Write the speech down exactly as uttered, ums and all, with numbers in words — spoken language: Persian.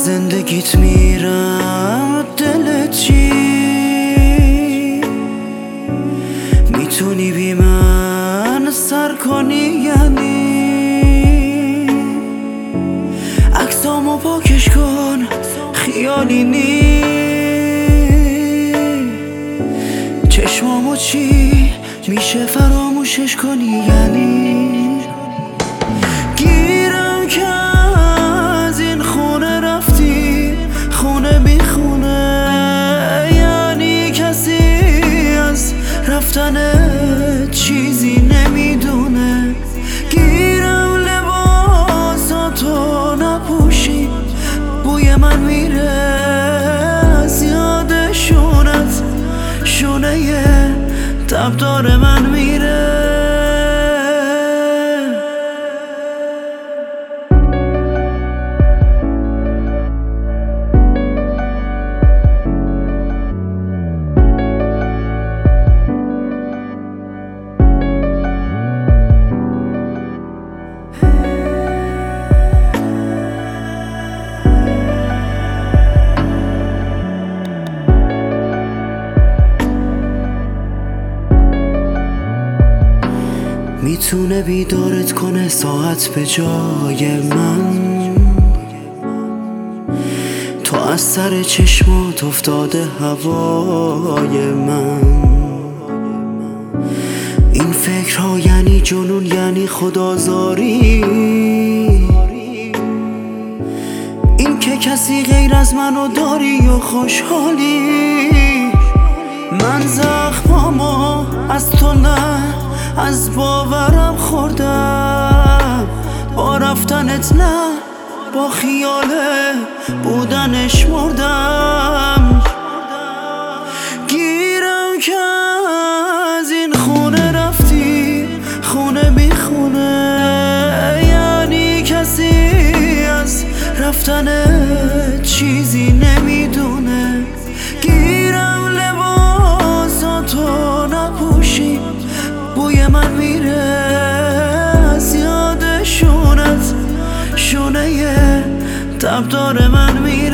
زندگیت میرم دلت چی؟ میتونی بی من سر کنی یعنی؟ عکسامو پاکش کن خیالی نی. چشمامو چی میشه فراموشش کنی یعنی؟ گیرم که از این خونه رفتی خونه بی خونه، یعنی کسی از رفتن چیزی نمیدونه. گیرم لباساتو نپوشی بوی من میره از یاد شونت، شونه تبدار من میره. میتونه بیدارت کنه ساعت به جای من، تو از سر چشمات افتاده هوای من. این فکرها یعنی جنون، یعنی خدازاری، این که کسی غیر از منو داری و خوشحالی. من زخمامو از تو نه از باورم خوردم، با رفتنت نه با خیال بودنش مردم. گیرم که از این خونه رفتی خونه بی خونه، یعنی کسی از رفتن چیزی نمیدونه. گیرم لباساتو نپوشی بوی من میره از یاد شونت، شونه تبدار من میره.